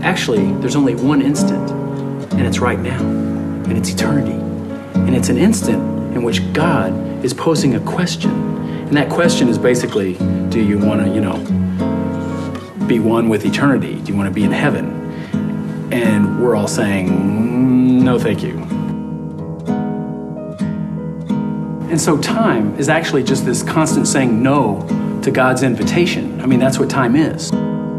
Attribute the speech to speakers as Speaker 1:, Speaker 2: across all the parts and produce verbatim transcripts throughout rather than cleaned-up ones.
Speaker 1: Actually, there's only one instant, and it's right now, and it's eternity. And it's an instant in which God is posing a question. And that question is basically, do you want to, you know, be one with eternity? Do you want to be in heaven? And we're all saying, mm, no, thank you. And so time is actually just this constant saying no to God's invitation. I mean, that's what time is.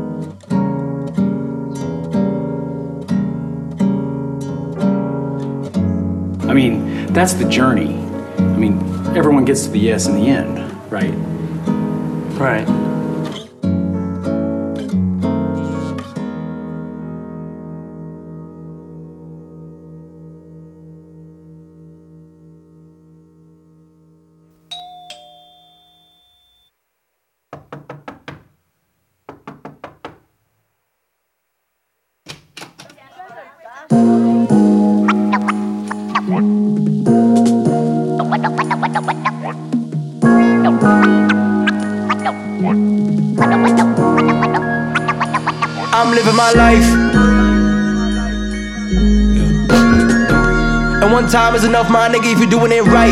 Speaker 1: I mean, that's the journey. I mean, everyone gets to the yes in the end, right? Right.
Speaker 2: I'm living my life, yeah. And one time is enough, my nigga, if you're doing it right.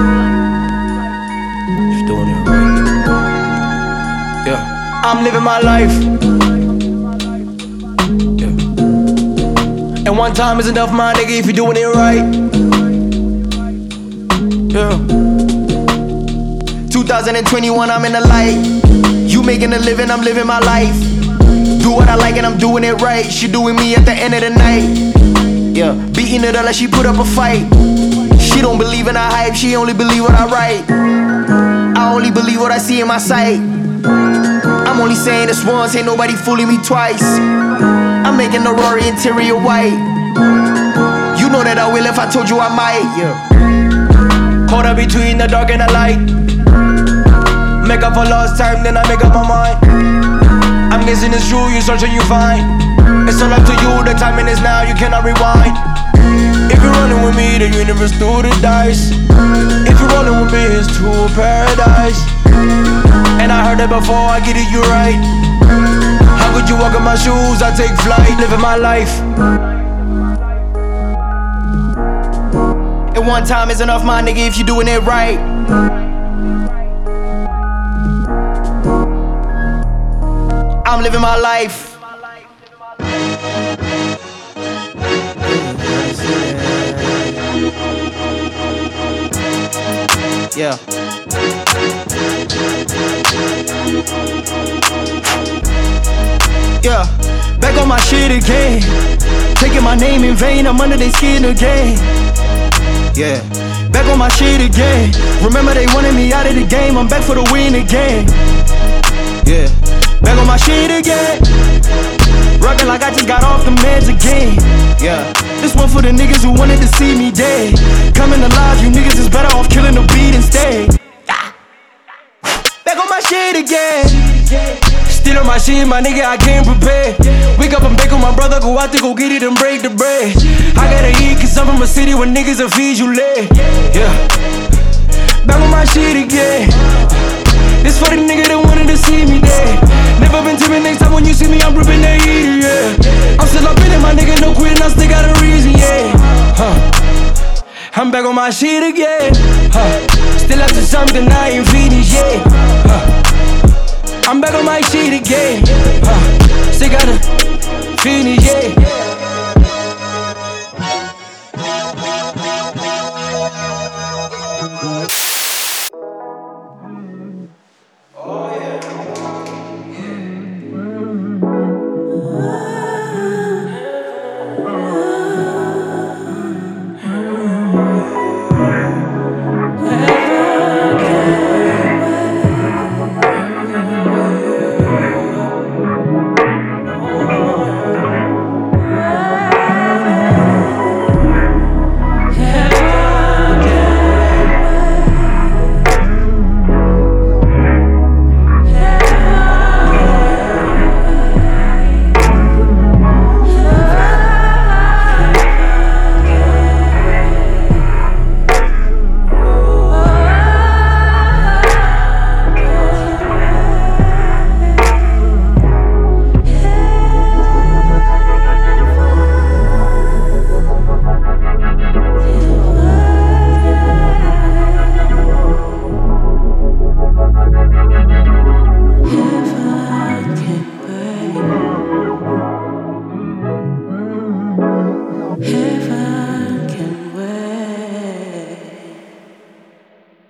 Speaker 2: If you're doing it right, yeah. I'm living my life, yeah. And one time is enough, my nigga, if you're doing it right, yeah. two thousand twenty-one, I'm in the light. You making a living, I'm living my life. Do what I like and I'm doing it right. She doing me at the end of the night. Yeah, beating it up like she put up a fight. She don't believe in the hype, she only believe what I write. I only believe what I see in my sight. I'm only saying this once, ain't nobody fooling me twice. I'm making the Rory interior white. You know that I will if I told you I might, yeah. Caught up between the dark and the light. Make up for lost time, then I make up my mind. I'm guessing it's true, you search and you find. It's all up to you, the timing is now, you cannot rewind. If you're running with me, the universe threw the dice. If you're rolling with me, it's to a paradise. And I heard it before, I get it, you right. How could you walk in my shoes, I take flight, living my life. And one time is enough, my nigga, if you're doing it right. I'm living my life. Yeah. Yeah. Back on my shit again. Taking my name in vain, I'm under their skin again. Yeah. Back on my shit again. Remember they wanted me out of the game, I'm back for the win again. Yeah. Back on my shit again. Rockin' like I just got off the meds again. Yeah. This one for the niggas who wanted to see me dead. Coming alive, you niggas is better off killing the beat instead. Back on my shit again. Still on my shit, my nigga, I can't prepare. Wake up and bake on my brother, go out to go get it and break the bread. I gotta eat cause I'm from a city where niggas will feed you lead. Yeah. Back on my shit again. This for the nigga that wanted to see me dead. Never been timid, next time when you see me, I'm ripping that heater, yeah. I'm still up in it, my nigga, no quitting, I still got a reason, yeah. Huh. I'm back on my shit again. Huh. Still up to something I ain't finished yet. Huh. I'm back on my shit again. Huh. Still gotta finish, yeah.